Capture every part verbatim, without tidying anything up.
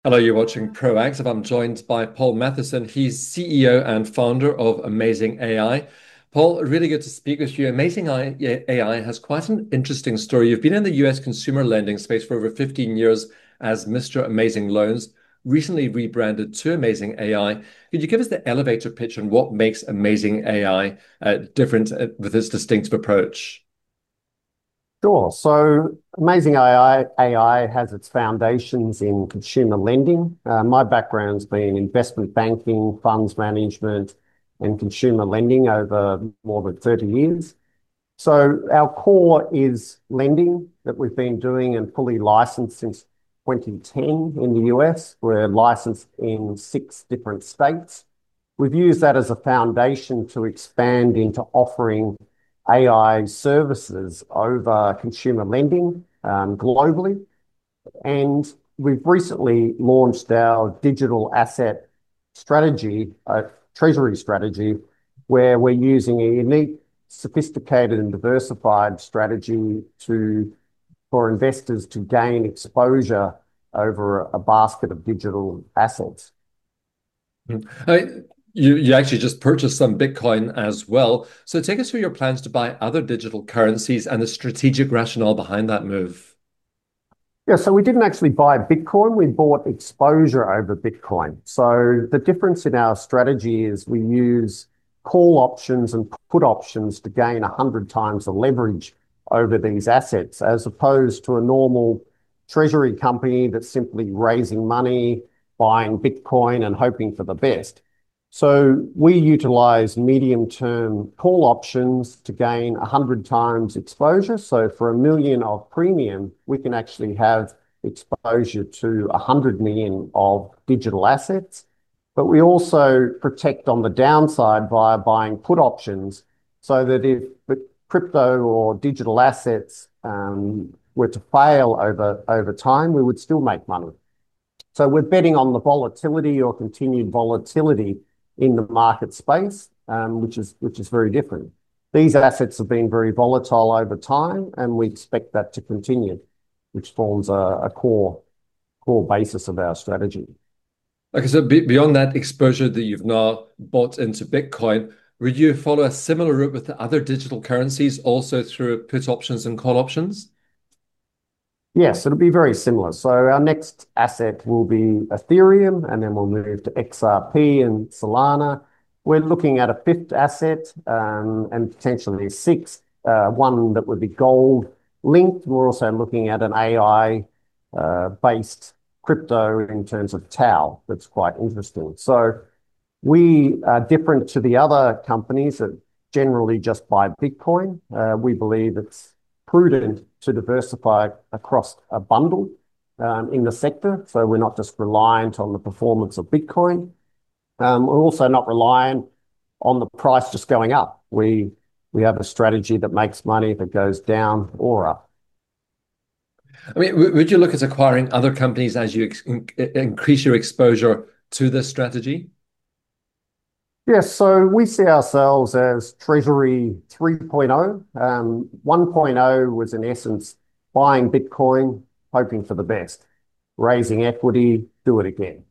Hello, you're watching Proactive. I'm joined by Paul Matheson. He's C E O and founder of Amazing A I. Paul, really good to speak with you. Amazing A I has quite an interesting story. You've been in the U S consumer lending space for over fifteen years as Mister Amazing Loans, recently rebranded to Amazing A I. Could you give us the elevator pitch on what makes Amazing A I uh, different uh, with its distinctive approach? Sure. So Amazing A I, A I has its foundations in consumer lending. Uh, my background's been investment banking, funds management, and consumer lending over more than thirty years. So our core is lending that we've been doing and fully licensed since twenty ten in the U S. We're licensed in six different states. We've used that as a foundation to expand into offering A I services over consumer lending um, globally. And we've recently launched our digital asset strategy, uh, treasury strategy, where we're using a unique, sophisticated, and diversified strategy to for investors to gain exposure over a basket of digital assets. Mhm. Uh, you, you actually just purchased some Bitcoin as well. So take us through your plans to buy other digital currencies and the strategic rationale behind that move. Yeah, so we didn't actually buy Bitcoin, we bought exposure over Bitcoin. So the difference in our strategy is we use call options and put options to gain one hundred times the leverage over these assets, as opposed to a normal treasury company that's simply raising money, buying Bitcoin and hoping for the best. So we utilize medium-term call options to gain one hundred times exposure. So for a million of premium, we can actually have exposure to one hundred million of digital assets. But we also protect on the downside via buying put options so that if the crypto or digital assets um, were to fail over, over time, we would still make money. So we're betting on the volatility or continued volatility in the market space, um, which is which is very different. These assets have been very volatile over time, and we expect that to continue, which forms a, a core core basis of our strategy. Okay, so be beyond that exposure that you've now bought into Bitcoin, would you follow a similar route with the other digital currencies also through put options and call options? Yes, it'll be very similar. So our next asset will be Ethereum, and then we'll move to X R P and Solana. We're looking at a fifth asset um, and potentially a sixth, uh, one that would be gold linked. We're also looking at an A I uh, based crypto in terms of Tau. That's quite interesting. So we are different to the other companies that generally just buy Bitcoin. Uh, we believe it's prudent to diversify across a bundle um, in the sector. So we're not just reliant on the performance of Bitcoin. Um, we're also not reliant on the price just going up. We we have a strategy that makes money if it goes down or up. I mean, w- would you look at acquiring other companies as you ex in increase your exposure to this strategy? Yes, so we see ourselves as Treasury 3.0. Um, 1.0 was in essence buying Bitcoin, hoping for the best, raising equity, do it again.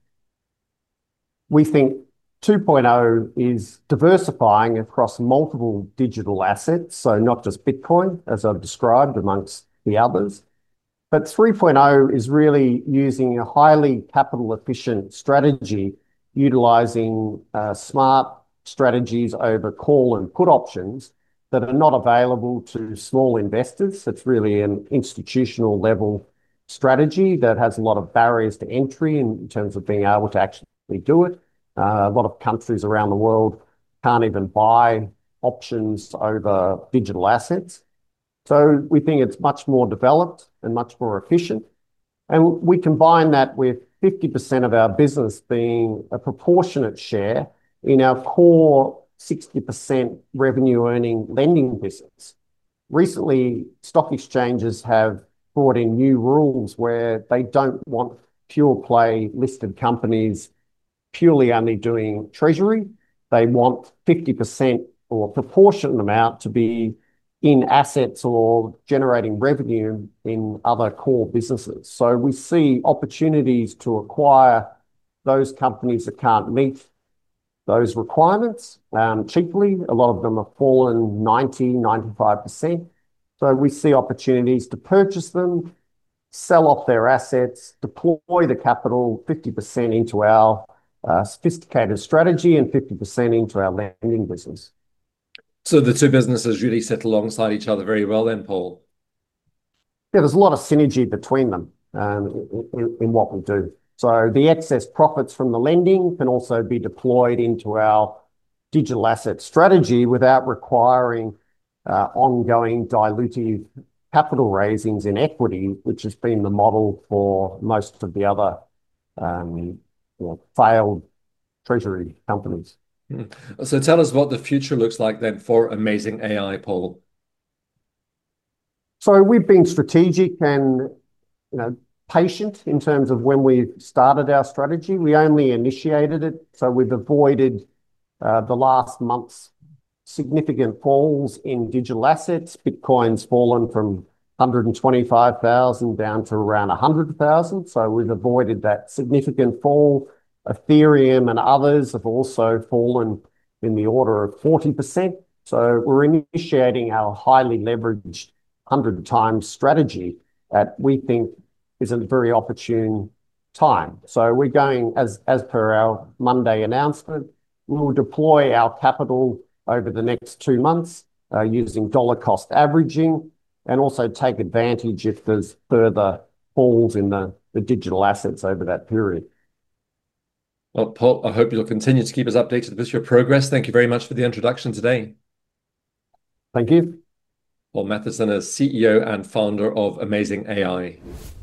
We think 2.0 is diversifying across multiple digital assets, so not just Bitcoin, as I've described amongst the others. But 3.0 is really using a highly capital efficient strategy, utilizing uh, smart strategies over call and put options that are not available to small investors. It's really an institutional level strategy that has a lot of barriers to entry in terms of being able to actually do it. Uh, a lot of countries around the world can't even buy options over digital assets. So we think it's much more developed and much more efficient. And we combine that with fifty percent of our business being a proportionate share in our core sixty percent revenue earning lending business. Recently, stock exchanges have brought in new rules where they don't want pure play listed companies purely only doing treasury. They want fifty percent or proportionate amount to be in assets or generating revenue in other core businesses. So we see opportunities to acquire those companies that can't meet those requirements um, cheaply. A lot of them have fallen ninety, ninety-five percent. So we see opportunities to purchase them, sell off their assets, deploy the capital fifty percent into our uh, sophisticated strategy and fifty percent into our lending business. So the two businesses really sit alongside each other very well then, Paul. Yeah, there's a lot of synergy between them um, in, in what we do. So the excess profits from the lending can also be deployed into our digital asset strategy without requiring uh, ongoing dilutive capital raisings in equity, which has been the model for most of the other um, you know, failed treasury companies. Hmm. So tell us what the future looks like then for Amazing A I, Paul. So we've been strategic and you know patient in terms of when we started our strategy. We only initiated it, so we've avoided uh, the last month's significant falls in digital assets. Bitcoin's fallen from one hundred twenty-five thousand down to around one hundred thousand. So we've avoided that significant fall. Ethereum and others have also fallen in the order of forty percent. So we're initiating our highly leveraged one hundred times strategy that we think is a very opportune time. So we're going, as, as per our Monday announcement, we will deploy our capital over the next two months uh, using dollar cost averaging and also take advantage if there's further falls in the, the digital assets over that period. Well, Paul, I hope you'll continue to keep us updated with your progress. Thank you very much for the introduction today. Thank you. Paul Matheson is C E O and founder of Amazing A I.